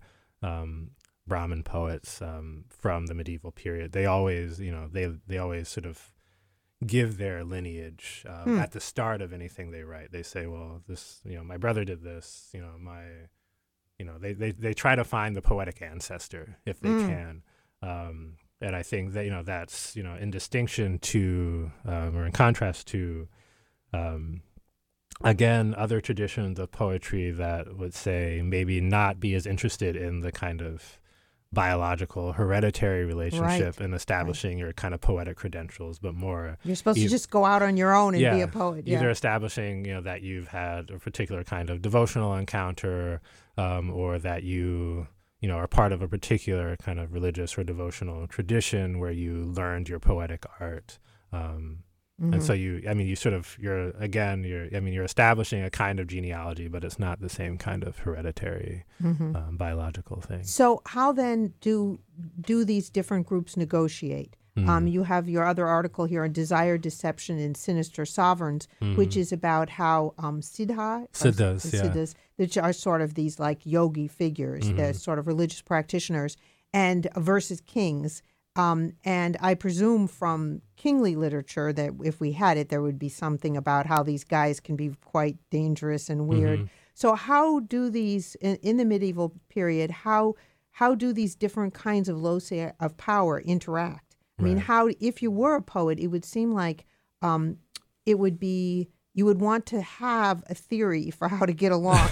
um, Brahmin poets um, from the medieval period. They always, you know, they they always sort of give their lineage um,
Hmm.
at the start of anything they write. They say, well, this, you know, my brother did this, you know, my, you know, they, they, they try to find the poetic ancestor if they
Mm.
can. Um, and I think that, you know, that's, you know, in distinction to, um, or in contrast to, um, again, other traditions of poetry that would say maybe not be as interested in the kind of biological hereditary relationship
Right.
and establishing your kind of poetic credentials, but more
You're supposed
e-
to just go out on your own and
yeah,
be a poet.
either
Yeah.
establishing, you know, that you've had a particular kind of devotional encounter, um, or that you, you know, are part of a particular kind of religious or devotional tradition where you learned your poetic art. Um,
Mhm.
And so you, I mean, you sort of, you're, again, you're, I mean, you're establishing a kind of genealogy, but it's not the same kind of hereditary
Mhm.
um, biological thing.
So how then do do these different groups negotiate?
Mm.
Um, you have your other article here on desire, deception, and sinister sovereigns, which
Mhm.
is about how um, siddha, or
Siddhas,
s-
yeah.
siddhas, which are sort of these like yogi figures,
Mhm.
they're sort of religious practitioners, and versus kings. Um, and I presume from kingly literature that if we had it, there would be something about how these guys can be quite dangerous and weird.
Mhm.
So how do these in, in the medieval period? How how do these different kinds of loci of power interact? I mean,
Right.
how if you were a poet, it would seem like um, it would be you would want to have a theory for how to get along.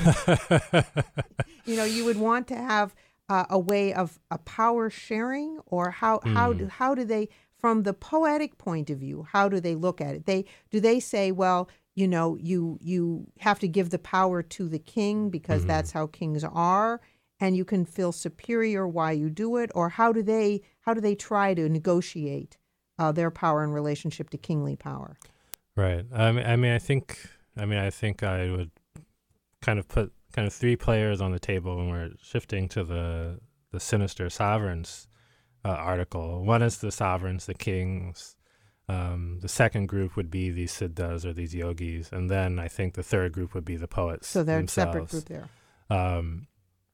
You know, you would want to have uh, a way of a power sharing, or how how do
Mm.
how do they, from the poetic point of view, how do they look at it? They do they say, well, you know, you you have to give the power to the king because
Mhm.
that's how kings are, and you can feel superior while you do it, or how do they how do they try to negotiate uh, their power in relationship to kingly power?
Right. I mean, I mean, I think, I mean, I think I would kind of put kind of three players on the table when we're shifting to the the sinister sovereigns uh, article. One is the sovereigns, the kings. Um, the second group would be these siddhas or these yogis, and then I think the third group would be the poets
So they're a
themselves.
separate group there.
Um,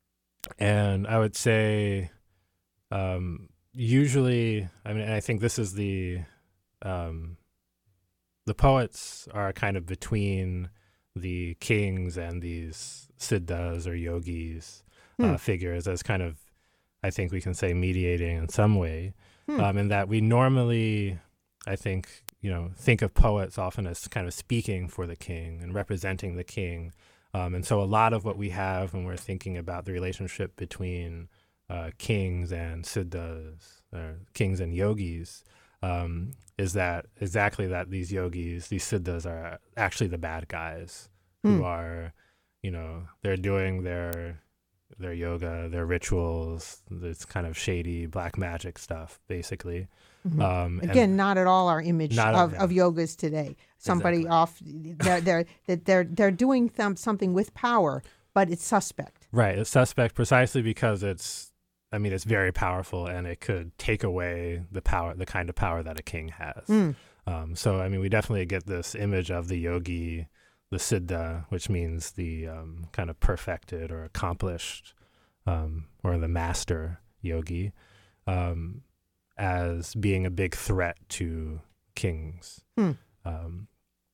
and I would say, um, usually, I mean, and I think this is the, um, the poets are kind of between the kings and these siddhas or yogis uh,
Hmm.
figures as kind of, I think we can say, mediating in some way,
Hmm.
um, in that we normally, I think, you know, think of poets often as kind of speaking for the king and representing the king. Um, and so a lot of what we have when we're thinking about the relationship between uh, kings and siddhas, or kings and yogis, um, is that exactly that these yogis, these siddhas are actually the bad guys who
Hmm.
are, you know, they're doing their their yoga, their rituals, this kind of shady black magic stuff, basically.
Mhm.
Um, and-
Again, not at all our image
Not-
of,
yeah.
of yogas today. Somebody
Exactly.
off, they're they're that they're they're doing them, something with power, but it's suspect.
Right. It's suspect precisely because it's, I mean, it's very powerful and it could take away the power, the kind of power that a king has.
Mm.
Um, so, I mean, we definitely get this image of the yogi, the siddha, which means the um, kind of perfected or accomplished, um, or the master yogi, um, as being a big threat to kings.
Hmm.
Um,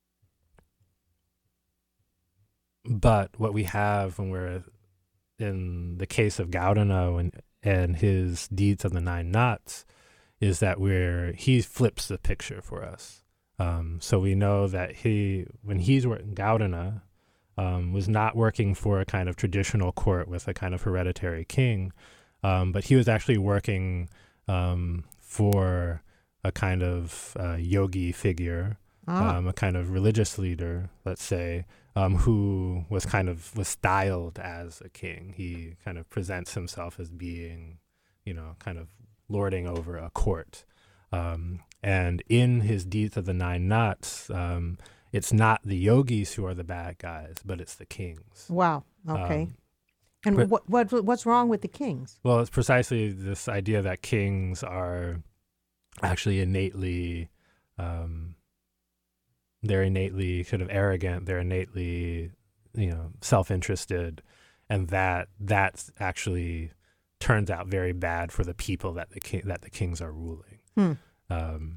but what we have when we're in the case of Gaudana and, and his deeds of the nine knots is that we're, he flips the picture for us. Um, so we know that he, when he's working, Gaudana um, was not working for a kind of traditional court with a kind of hereditary king, um, but he was actually working um, for a kind of uh, yogi figure,
Ah.
um, a kind of religious leader, let's say, um, who was kind of was styled as a king. He kind of presents himself as being, you know, kind of lording over a court. Um, and in his deeds of the nine knots, um, it's not the yogis who are the bad guys, but it's the kings.
Wow. Okay.
Um,
and
but-
what what what's wrong with the kings?
Well, it's precisely this idea that kings are actually innately, um, they're innately sort of arrogant. They're innately, you know, self-interested, and that that's actually turns out very bad for the people that the king, that the kings are ruling.
Hmm.
Um,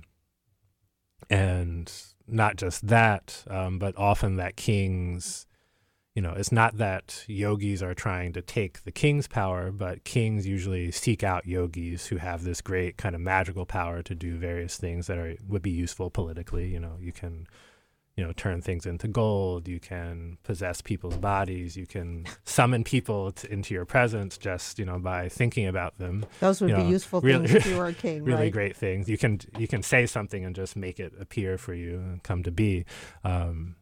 and not just that, um, but often that kings, you know, it's not that yogis are trying to take the king's power, but kings usually seek out yogis who have this great kind of magical power to do various things that are would be useful politically. You know, you can, you know, turn things into gold. You can possess people's bodies. You can summon people t- into your presence just, you know, by thinking about them.
Those would
you
be
know,
useful
really,
things if you were a king,
really
right?
great things. You can you can say something and just make it appear for you and come to be. Um,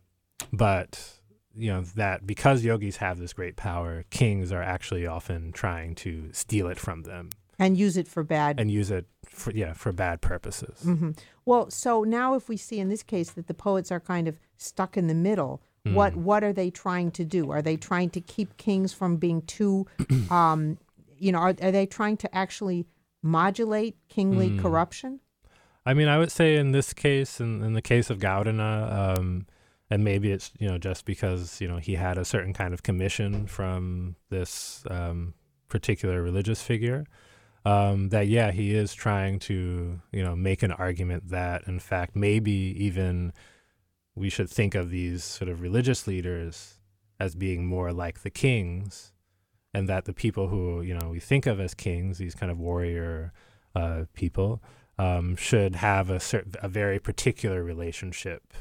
but you know that because yogis have this great power, kings are actually often trying to steal it from them
And use it for bad.
and use it for yeah for bad purposes.
Mm-hmm. Well, so now if we see in this case that the poets are kind of stuck in the middle,
Mm.
what what are they trying to do? Are they trying to keep kings from being too, um, you know, are, are they trying to actually modulate kingly
Mm.
corruption?
I mean, I would say in this case, in, in the case of Gaudana, um, and maybe it's, you know, just because, you know, he had a certain kind of commission from this um, particular religious figure, um, that, yeah, he is trying to, you know, make an argument that, in fact, maybe even we should think of these sort of religious leaders as being more like the kings, and that the people who, you know, we think of as kings, these kind of warrior uh, people, um, should have a certain, a very particular relationship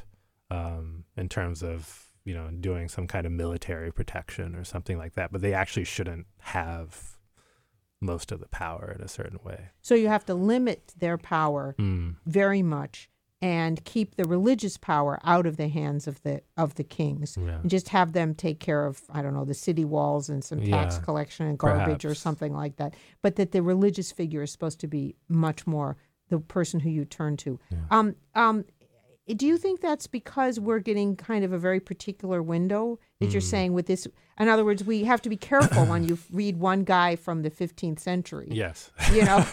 um, in terms of, you know, doing some kind of military protection or something like that. But they actually shouldn't have most of the power in a certain way.
So you have to limit their power
Mm.
very much and keep the religious power out of the hands of the of the kings,
Yeah.
and just have them take care of, I don't know, the city walls and some tax
Yeah,
collection and garbage or
perhaps.
something like that. But that the religious figure is supposed to be much more the person who you turn to.
Yeah.
Um, um, do you think that's because we're getting kind of a very particular window that you're
Mm.
saying with this? In other words, we have to be careful when you read one guy from the fifteenth century.
Yes.
You know,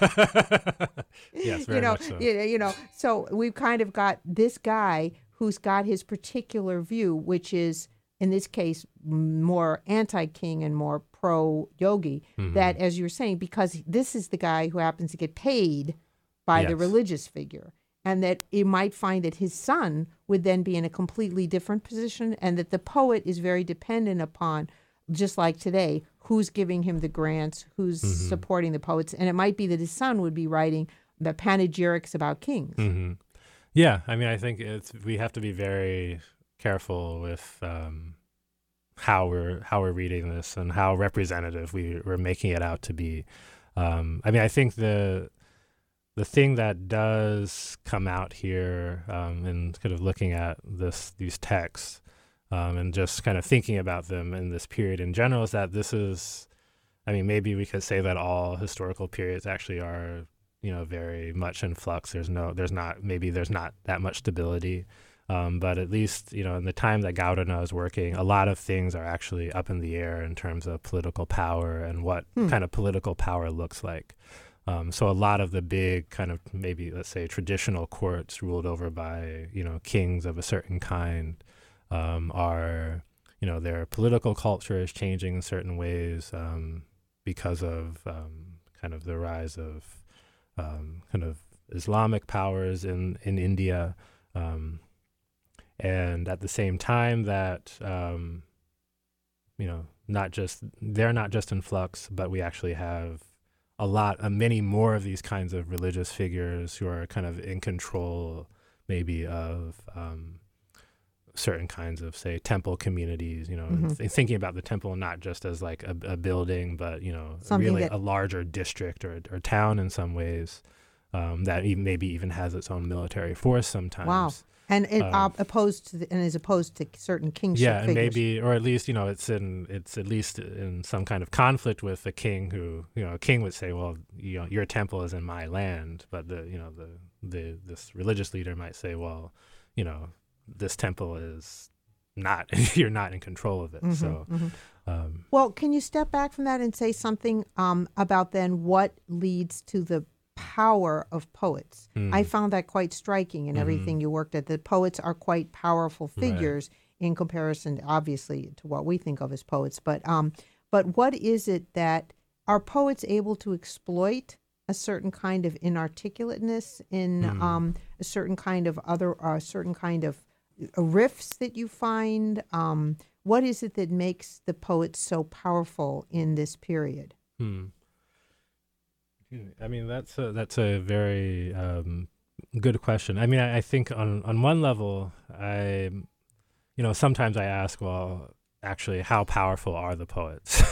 Yes, very
you know,
much so.
you know, you know. So we've kind of got this guy who's got his particular view, which is in this case m- more anti-king and more pro-yogi.
Mhm.
That, as you're saying, because this is the guy who happens to get paid by the
Yes.
religious figure, and that you might find that his son would then be in a completely different position, and that the poet is very dependent upon, just like today, who's giving him the grants, who's
Mhm.
supporting the poets, and it might be that his son would be writing the panegyrics about kings.
hmm Yeah, I mean, I think it's we have to be very careful with um, how we're how we're reading this and how representative we we're making it out to be. Um, I mean, I think the the thing that does come out here um, in kind of looking at this these texts um, and just kind of thinking about them in this period in general is that this is, I mean, maybe we could say that all historical periods actually are, you know, very much in flux. There's no, there's not, maybe there's not that much stability. Um, but at least, you know, in the time that Gaudana is working, a lot of things are actually up in the air in terms of political power and what
Hmm.
kind of political power looks like. Um, so a lot of the big kind of maybe, let's say, traditional courts ruled over by, you know, kings of a certain kind um, are, you know, their political culture is changing in certain ways um, because of um, kind of the rise of um, kind of Islamic powers in, in India. Um, and at the same time that, um, you know, not just, they're not just in flux, but we actually have a lot, uh, many more of these kinds of religious figures who are kind of in control maybe of um, certain kinds of, say, temple communities, you know,
Mhm.
and th- thinking about the temple not just as like a, a building, but, you know,
Something
really
that-
a larger district or, or town in some ways um, that even maybe even has its own military force sometimes.
Wow. And it
Um,
op- opposed to the, and is opposed to certain kingship
Yeah, and
figures.
maybe, or at least, you know, it's in, it's at least in some kind of conflict with a king who, you know, a king would say, well, you know, your temple is in my land, but the, you know, the, the, this religious leader might say, well, you know, this temple is not, you're not in control of it.
Mhm,
So,
mhm.
um,
Well, can you step back from that and say something um, about then what leads to the power of poets?
Mm.
I found that quite striking in everything you worked at. The poets are quite powerful figures in comparison, obviously, to what we think of as poets. But um, but what is it that are poets able to exploit a certain kind of inarticulateness in
Mm.
um, a certain kind of other, a uh, certain kind of uh, riffs that you find? Um, what is it that makes the poets so powerful in this period?
Hmm. I mean, that's a, that's a very um, good question. I mean, I, I think on, on one level, I, you know, sometimes I ask, well, actually, how powerful are the poets?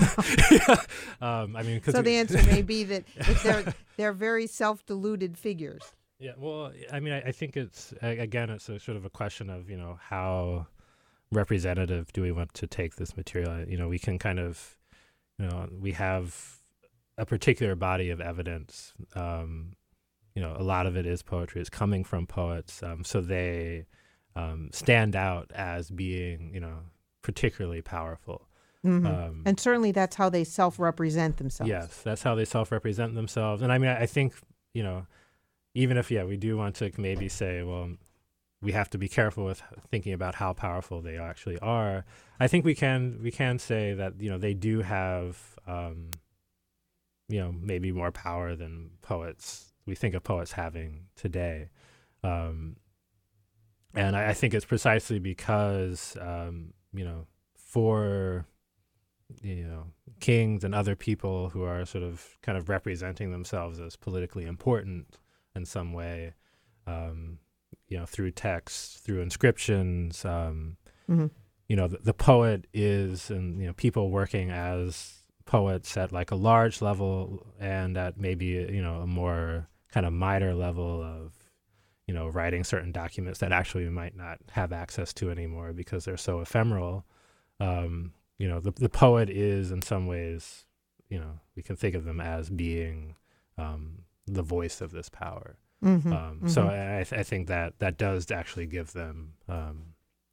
um, I mean, 'cause
So
we-
the answer may be that if they're they're very self-deluded figures.
Yeah, well, I mean, I, I think it's a- again, it's a sort of a question of, you know, how representative do we want to take this material? You know, we can kind of, you know, we have a particular body of evidence. Um, you know, a lot of it is poetry. It's coming from poets, um, so they um, stand out as being, you know, particularly powerful.
Mhm.
Um,
And certainly that's how they self-represent themselves.
Yes, that's how they self-represent themselves. And I mean, I, I think, you know, even if, yeah, we do want to maybe say, well, we have to be careful with thinking about how powerful they actually are. I think we can we can say that, you know, they do have, um, you know, maybe more power than poets, we think of poets having today. Um, and I, I think it's precisely because, um, you know, for you know, kings and other people who are sort of kind of representing themselves as politically important in some way, um, you know, through texts, through inscriptions. Um,
Mm-hmm.
You know, the, the poet is, and, you know, people working as poets at like a large level and at maybe, you know, a more kind of minor level of, you know, writing certain documents that actually we might not have access to anymore because they're so ephemeral. Um, You know, the the poet is in some ways, you know, we can think of them as being um, the voice of this power.
Mm-hmm.
Um,
Mm-hmm.
So I, I think that that does actually give them, um,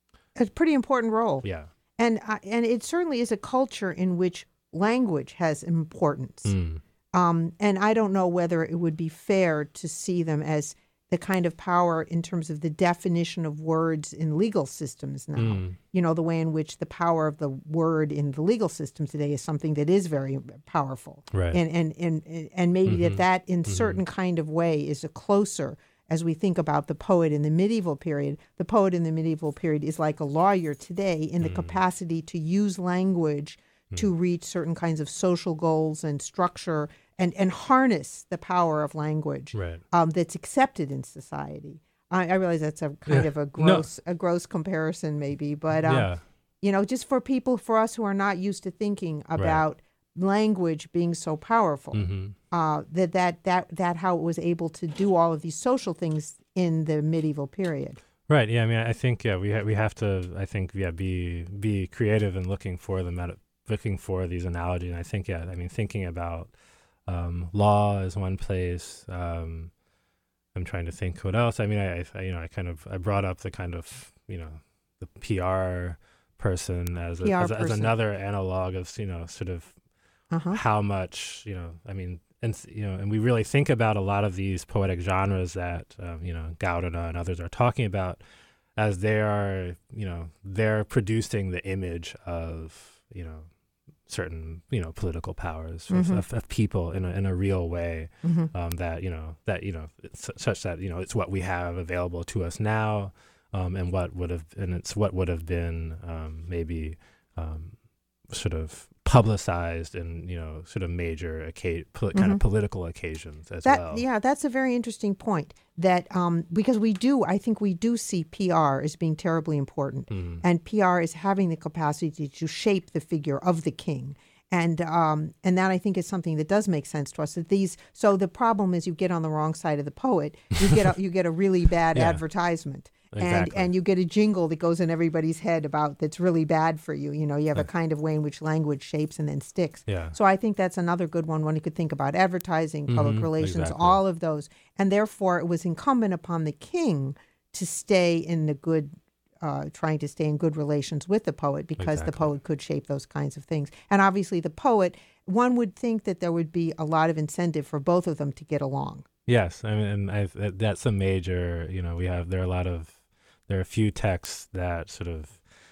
a pretty important role.
yeah.
And uh, and it certainly is a culture in which language has importance.
Mm.
Um, and I don't know whether it would be fair to see them as the kind of power in terms of the definition of words in legal systems now.
Mm.
You know, the way in which the power of the word in the legal system today is something that is very powerful.
Right.
And and and, and maybe
Mhm.
that that in
Mhm.
certain kind of way is a closer, as we think about the poet in the medieval period. The poet in the medieval period is like a lawyer today in the
Mm.
capacity to use language to reach certain kinds of social goals and structure and, and harness the power of language
Right.
um, that's accepted in society. I, I realize that's a kind
Yeah.
of a
No.
gross a gross comparison maybe, but um,
Yeah.
you know, just for people, for us who are not used to thinking about language being so powerful,
Hmm.
uh, that, that that that how it was able to do all of these social things in the medieval period.
Right. Yeah. I mean, I think, yeah, we ha- we have to, I think, yeah, be be creative in looking for the meta- looking for these analogies. And I think, yeah, I mean, thinking about um, law is one place. Um, I'm trying to think what else. I mean, I, I, you know, I kind of, I brought up the kind of, you know, the P R person as, a,
P R
as, a- as
person.
another analog of, you know, sort of
Uh-huh.
how much, you know, I mean, and, you know, and we really think about a lot of these poetic genres that, um, you know, Gaudena and others are talking about as they are, you know, they're producing the image of, you know, certain, you know, political powers of,
Mhm.
of, of people in a, in a real way,
Mm-hmm.
um, that, you know, that, you know, it's such that, you know, it's what we have available to us now, um, and what would have, and it's what would have been, um, maybe, um, sort of publicized in, you know, sort of major occa- pol- kind of
Mhm.
political occasions as
That
well.
yeah, that's a very interesting point. That um, because we do, I think we do see P R as being terribly important,
Mm.
and P R is having the capacity to shape the figure of the king, and um, and that I think is something that does make sense to us. That these, so the problem is you get on the wrong side of the poet, you get a, you get a really bad
Yeah.
advertisement. And
Exactly.
and you get a jingle that goes in everybody's head about that's really bad for you. You know, you have a kind of way in which language shapes and then sticks.
Yeah.
So I think that's another good one. One you could think about advertising, public
Mhm,
relations,
exactly.
all of those. And therefore, it was incumbent upon the king to stay in the good, uh, trying to stay in good relations with the poet because the
Exactly.
poet could shape those kinds of things. And obviously, the poet, one would think that there would be a lot of incentive for both of them to get along.
Yes, I mean, and I, that- that's a major, you know, we have, there are a lot of, there are a few texts that sort of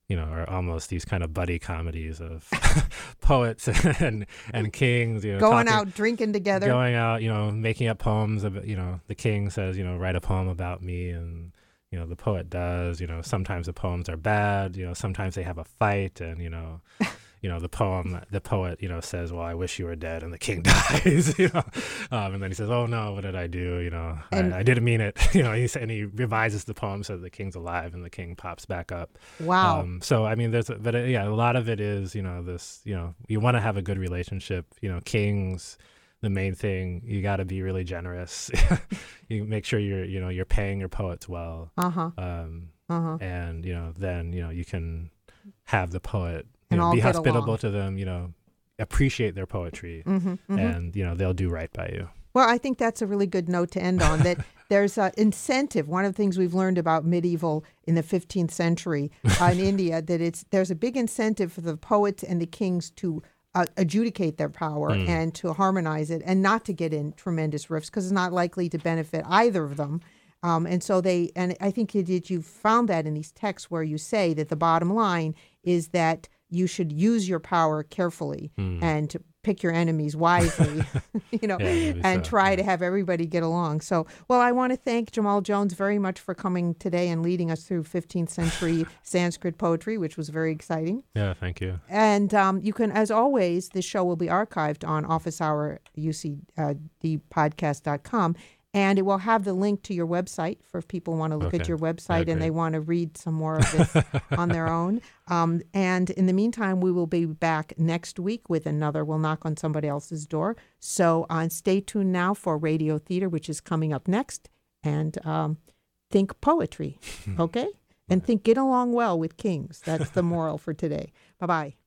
you know, are almost these kind of buddy comedies of poets and and kings, you know,
going
talking,
out drinking together,
going out, you know, making up poems about, you know, the king says, you know, write a poem about me, and you know, the poet does, you know, sometimes the poems are bad, you know, sometimes they have a fight, and you know, you know, the poem, the poet, you know, says, well, I wish you were dead, and the king dies, you know, um, and then he says, oh no, what did I do? You know,
and,
I, I didn't mean it, you know, he, and he revises the poem so the king's alive, and the king pops back up.
Wow.
Um, so, I mean, there's, a, but uh, yeah, a lot of it is, you know, this, you know, you want to have a good relationship, you know, kings, the main thing, you got to be really generous. You make sure you're, you know, you're paying your poets well.
Uh-huh.
Um,
uh-huh.
And, you know, then, you know, you can have the poet,
and
know,
all
be
get
hospitable
along.
to them, you know, appreciate their poetry,
mm-hmm, mm-hmm.
and, you know, they'll do right by you.
Well, I think that's a really good note to end on, that there's an incentive. One of the things we've learned about medieval in the fifteenth century uh, in India, that it's there's a big incentive for the poets and the kings to uh, adjudicate their power mm. and to harmonize it, and not to get in tremendous rifts, because it's not likely to benefit either of them. Um, and so they, and I think you did, you found that in these texts where you say that the bottom line is that you should use your power carefully mm. and to pick your enemies wisely, you know,
yeah,
and
so.
try
yeah.
to have everybody get along. So, well, I want to thank Jamal Jones very much for coming today and leading us through fifteenth century Sanskrit poetry, which was very exciting.
Yeah, thank you.
And um, you can, as always, this show will be archived on office hour U C D podcast dot com. And it will have the link to your website for if people want to look
okay.
at your website
yeah,
and they want to read some more of this on their own. Um, and in the meantime, we will be back next week with another We'll Knock on Somebody Else's Door. So uh, stay tuned now for Radio Theater, which is coming up next. And um, think poetry, okay? And think get along well with kings. That's the moral for today. Bye-bye.